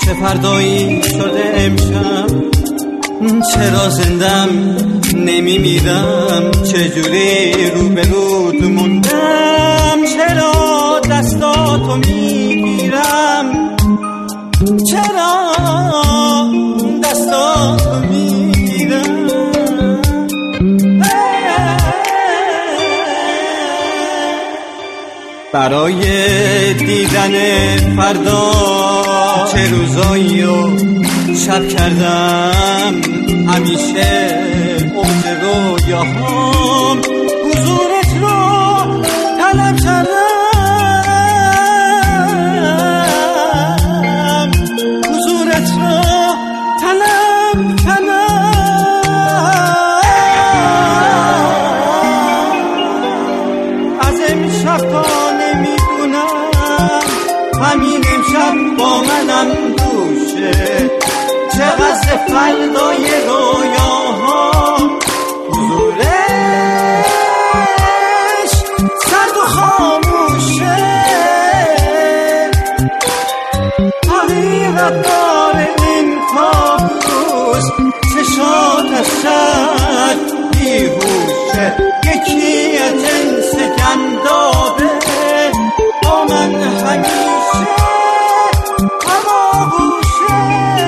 چه فردایی شده امشب، چرا زندم نمیمیرم، چجوری روبروت موندم، چرا دستاتو میگیرم، چرا دستاتو میگیرم. برای دیدن فردا چه روزایی و شب کردم، همیشه اوج رویاهام حضورت رو طلب کردم، حضورت رو طلب از امشب تا نمیدونم، همین امشب با منم دوشه، چقدر فردای رویاها حضورش سرد و خاموشه، حقیقت داره این کابوس، چشاتش شد بیهوشه، یکی از جنس گندابه با من همیشه هماغوشه.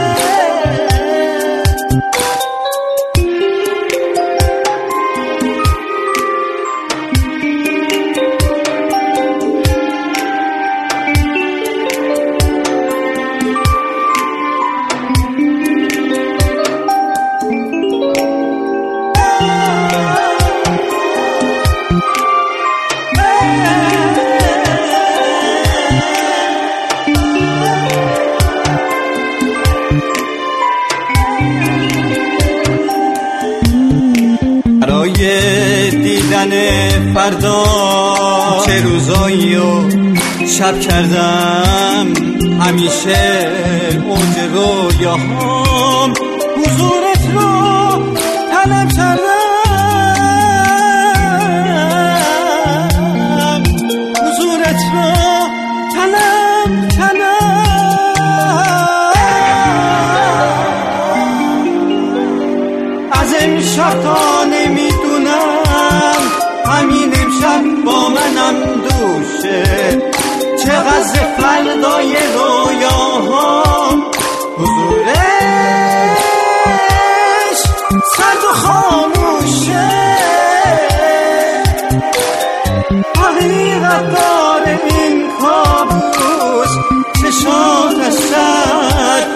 برای دیدن فردا چه روزایی و شب کردم، همیشه اوج رویاهام حضورت رو طلب کردم، حضورت رو طلب از امشب تا نمیدونم، همین امشب با منم دوشه، چقدر فردای رویاهام حضورش سرد و خاموشه، حقیقت داره این کابوس، چشاتش شد